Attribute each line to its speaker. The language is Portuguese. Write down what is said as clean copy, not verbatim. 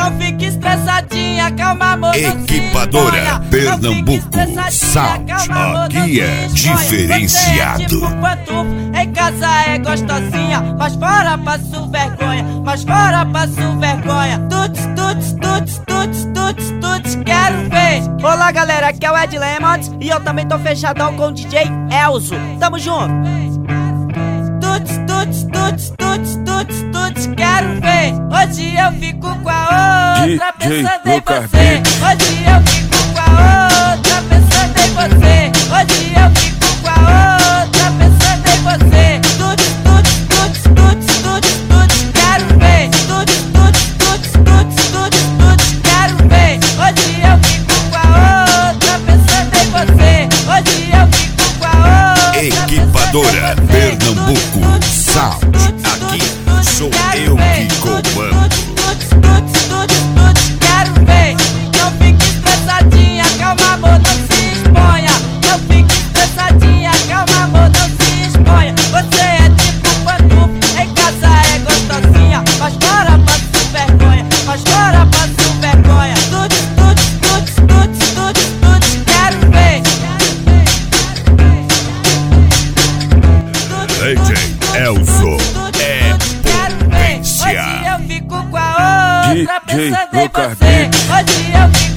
Speaker 1: Não fique estressadinha, calma amor,
Speaker 2: Equipadora Pernambuco Sound, aqui é diferenciado.
Speaker 1: Você é tipo pantufa, em casa é gostosinha, mas fora passo vergonha, mas fora passo vergonha. Tuts, tuts, tuts, tuts, tuts, tuts, quero ver. Olá galera, aqui é o Ed Lemons e eu também tô fechadão com o DJ Elzo. Tamo junto. Tuts, tuts, tuts, tuts, tuts, tuts, quero ver. Hoje eu fico com a outra pensando em você. Hoje eu fico com a outra pensando em você. Hoje eu fico com a outra pensando em você. Tuts, tuts, tuts, tuts, tuts, tuts, quero ver. Tuts, tuts, tuts, tuts, tuts, tuts, quero ver. Hoje eu fico com a outra pensando em você. Hoje eu fico com a outra.
Speaker 2: Equipadora Pernambuco Sound, aqui sou eu que comando.
Speaker 1: Quero ver, não fique estressadinha, calma amor, não se exponha. Não fique estressadinha, calma amor, não se exponha. Você é tipo pantufa, em casa é gostosinha, mas fora passo vergonha, mas fora passo vergonha. Tuts, tuts, tuts, tuts, tuts, tuts, quero ver.
Speaker 2: DJ Elzo é potência.
Speaker 1: Hoje eu fico com a outra
Speaker 3: DJ
Speaker 1: pensando em
Speaker 3: Lucas
Speaker 1: você. Hoje eu fico